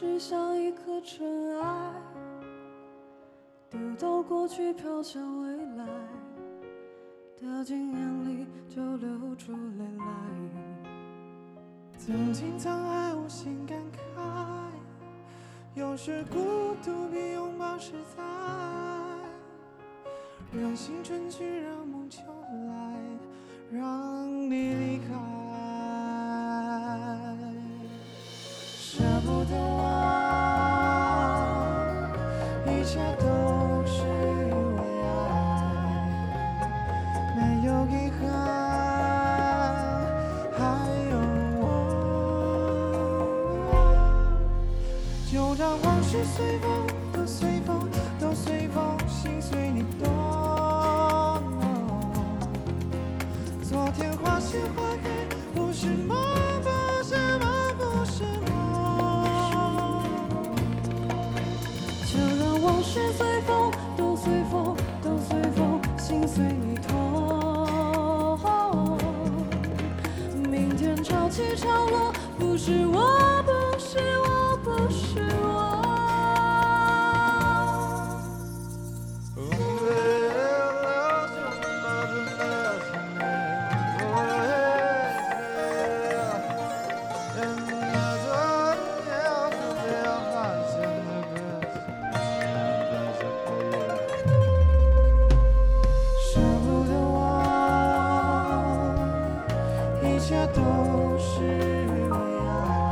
只像一颗尘埃，丢到过去，飘向未来，掉进眼里就流出泪来。 曾经沧海无限感慨，有时孤独比拥抱实在，让青春去，让梦秋来，让你离开。舍不得忘，一切都是为爱，没有遗憾，还有我。就让往事随风，都随风，都随风，心随你动。昨天花谢花开，不是梦，不是梦，不是梦。 就让往事随风，都随风，都随风，心随你痛。明天潮起潮落，不是我，不是我，不是我。 舍不得忘，一切都是为爱，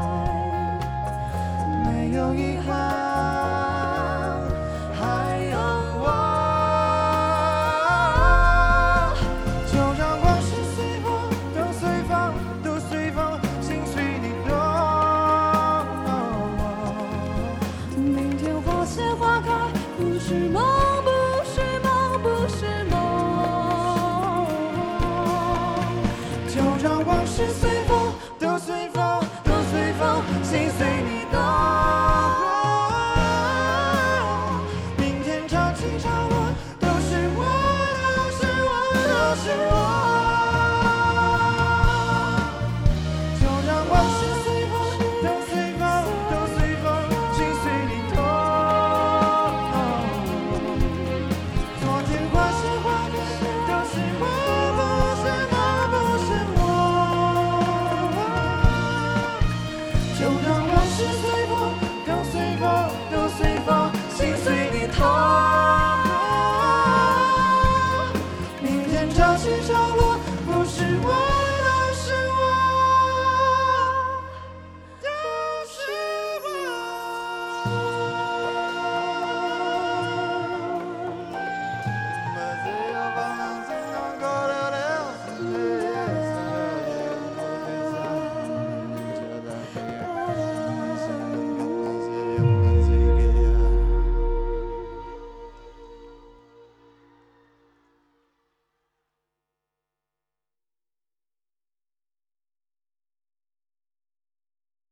没有遗憾，还有我。就让往事随风，都随风，都随风，心随你动。 明天花谢花开，不是梦，不是梦，不是梦。 就让往事随风，都随风。